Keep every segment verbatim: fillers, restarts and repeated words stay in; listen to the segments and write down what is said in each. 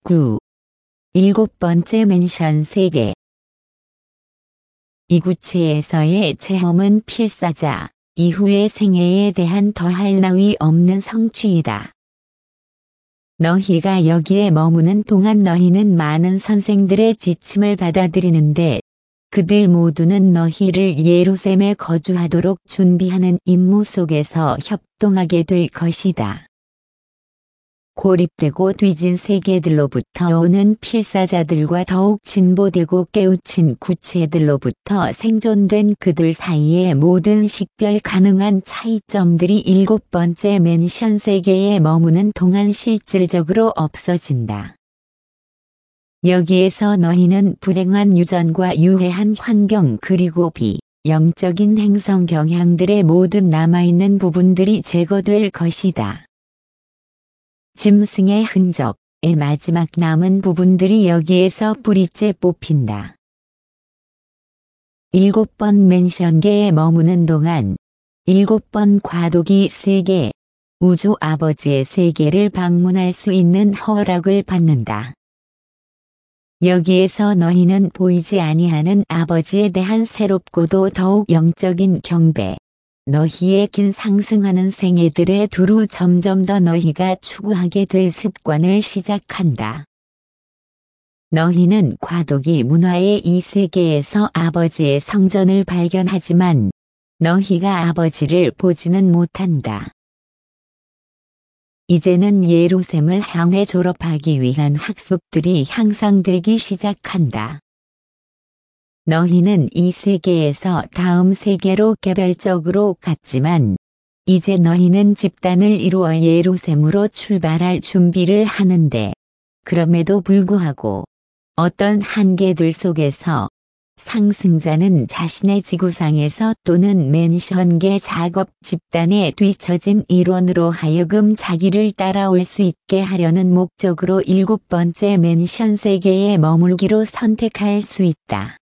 구. 일곱 번째 맨션 세계. 이 구체에서의 체험은 필사자 이후의 생애에 대한 더할 나위 없는 성취이다. 너희가 여기에 머무는 동안 너희는 많은 선생들의 지침을 받아들이는데 그들 모두는 너희를 예루살렘에 거주하도록 준비하는 임무 속에서 협동하게 될 것이다. 고립되고 뒤진 세계들로부터 오는 필사자들과 더욱 진보되고 깨우친 구체들로부터 생존된 그들 사이의 모든 식별 가능한 차이점들이 일곱 번째 맨션 세계에 머무는 동안 실질적으로 없어진다. 여기에서 너희는 불행한 유전과 유해한 환경 그리고 비영적인 행성 경향들의 모든 남아있는 부분들이 제거될 것이다. 짐승의 흔적의 마지막 남은 부분들이 여기에서 뿌리째 뽑힌다. 일곱 번 맨션계에 머무는 동안 일곱 번 과도기 세계, 우주 아버지의 세계를 방문할 수 있는 허락을 받는다. 여기에서 너희는 보이지 아니하는 아버지에 대한 새롭고도 더욱 영적인 경배, 너희의 긴 상승하는 생애들에 두루 점점 더 너희가 추구하게 될 습관을 시작한다. 너희는 과도기 문화의 이 세계에서 아버지의 성전을 발견하지만 너희가 아버지를 보지는 못한다. 이제는 예루살렘을 향해 졸업하기 위한 학습들이 향상되기 시작한다. 너희는 이 세계에서 다음 세계로 개별적으로 갔지만 이제 너희는 집단을 이루어 예루살렘으로 출발할 준비를 하는데 그럼에도 불구하고 어떤 한계들 속에서 상승자는 자신의 지구상에서 또는 맨션계 작업 집단의 뒤처진 일원으로 하여금 자기를 따라올 수 있게 하려는 목적으로 일곱 번째 맨션 세계에 머물기로 선택할 수 있다.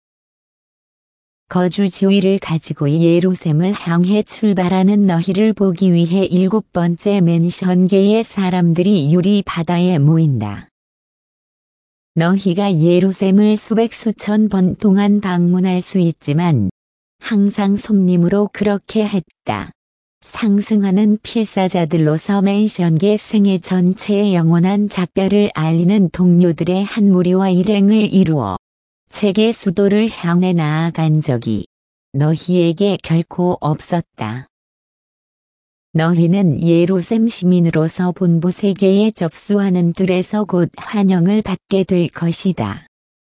거주 지위를 가지고 예루살렘을 향해 출발하는 너희를 보기 위해 일곱 번째 맨션계의 사람들이 유리 바다에 모인다. 너희가 예루살렘을 수백 수천 번 동안 방문할 수 있지만 항상 손님으로 그렇게 했다. 상승하는 필사자들로서 맨션계 생애 전체의 영원한 작별을 알리는 동료들의 한 무리와 일행을 이루어 세계 수도를 향해 나아간 적이 너희에게 결코 없었다. 너희는 예루살렘 시민으로서 본부 세계에 접수하는 뜰에서 곧 환영을 받게 될 것이다.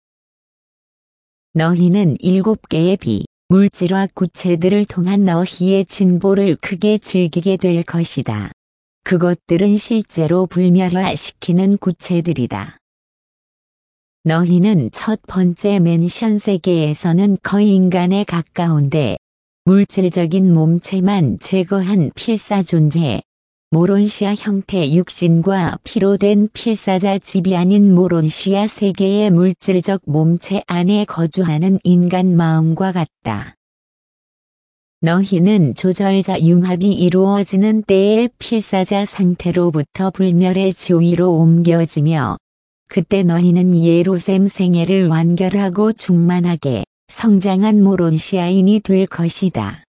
너희는 일곱 개의 비, 물질화 구체들을 통한 너희의 진보를 크게 즐기게 될 것이다. 그것들은 실제로 불멸화시키는 구체들이다. 너희는 첫 번째 맨션 세계에서는 거의 인간에 가까운데 물질적인 몸체만 제거한 필사 존재, 모론시아 형태 육신과 피로 된 필사자 집이 아닌 모론시아 세계의 물질적 몸체 안에 거주하는 인간 마음과 같다. 너희는 조절자 융합이 이루어지는 때의 필사자 상태로부터 불멸의 지위로 옮겨지며 그때 너희는 예루살렘 생애를 완결하고 충만하게 성장한 모론시아인이 될 것이다.